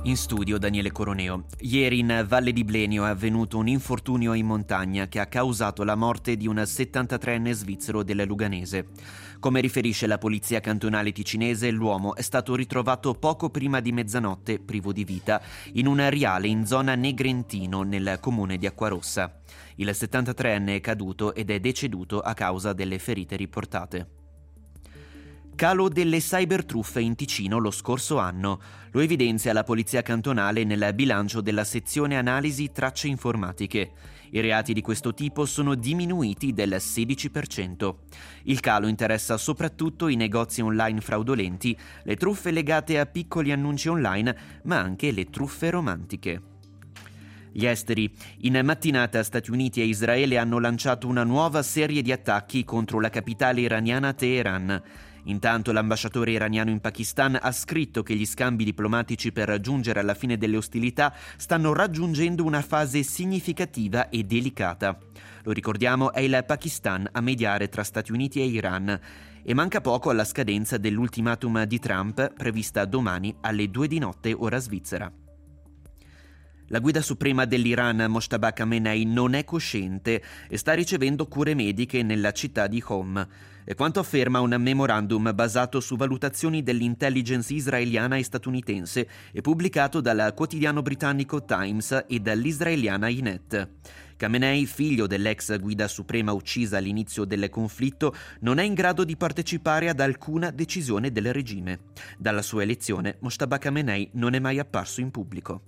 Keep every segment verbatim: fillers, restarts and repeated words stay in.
In studio Daniele Coroneo. Ieri in Valle di Blenio è avvenuto un infortunio in montagna che ha causato la morte di un settantatreenne svizzero del Luganese. Come riferisce la polizia cantonale ticinese, l'uomo è stato ritrovato poco prima di mezzanotte, privo di vita, in un riale in zona Negrentino, nel comune di Acquarossa. Il settantatreenne è caduto ed è deceduto a causa delle ferite riportate. Calo delle cybertruffe in Ticino lo scorso anno. Lo evidenzia la polizia cantonale nel bilancio della sezione analisi tracce informatiche. I reati di questo tipo sono diminuiti del sedici per cento. Il calo interessa soprattutto i negozi online fraudolenti, le truffe legate a piccoli annunci online, ma anche le truffe romantiche. Gli esteri. In mattinata Stati Uniti e Israele hanno lanciato una nuova serie di attacchi contro la capitale iraniana Teheran. Intanto l'ambasciatore iraniano in Pakistan ha scritto che gli scambi diplomatici per giungere alla fine delle ostilità stanno raggiungendo una fase significativa e delicata. Lo ricordiamo, è il Pakistan a mediare tra Stati Uniti e Iran e manca poco alla scadenza dell'ultimatum di Trump prevista domani alle due di notte ora svizzera. La guida suprema dell'Iran, Mojtaba Khamenei, non è cosciente e sta ricevendo cure mediche nella città di Qom. È quanto afferma un memorandum basato su valutazioni dell'intelligence israeliana e statunitense e pubblicato dal quotidiano britannico Times e dall'israeliana Ynet. Khamenei, figlio dell'ex guida suprema uccisa all'inizio del conflitto, non è in grado di partecipare ad alcuna decisione del regime. Dalla sua elezione, Mojtaba Khamenei non è mai apparso in pubblico.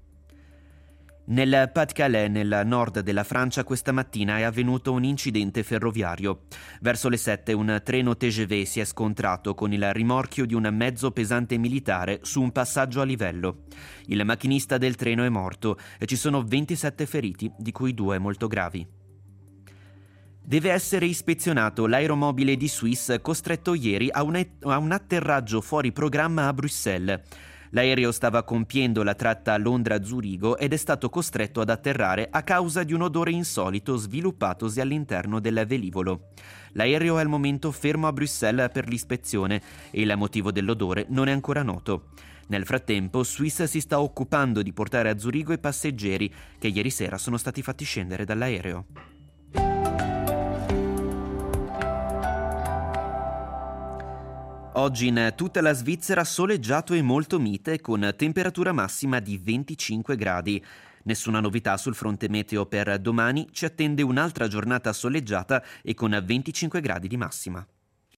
Nel Pas-de-Calais, nel nord della Francia, questa mattina è avvenuto un incidente ferroviario. Verso le sette un treno T G V si è scontrato con il rimorchio di un mezzo pesante militare su un passaggio a livello. Il macchinista del treno è morto e ci sono ventisette feriti, di cui due molto gravi. Deve essere ispezionato l'aeromobile di Swiss costretto ieri a un, a un atterraggio fuori programma a Bruxelles. L'aereo stava compiendo la tratta Londra-Zurigo ed è stato costretto ad atterrare a causa di un odore insolito sviluppatosi all'interno del velivolo. L'aereo è al momento fermo a Bruxelles per l'ispezione e il motivo dell'odore non è ancora noto. Nel frattempo, Swiss si sta occupando di portare a Zurigo i passeggeri che ieri sera sono stati fatti scendere dall'aereo. Oggi in tutta la Svizzera soleggiato e molto mite con temperatura massima di venticinque gradi. Nessuna novità sul fronte meteo per domani, ci attende un'altra giornata soleggiata e con venticinque gradi di massima.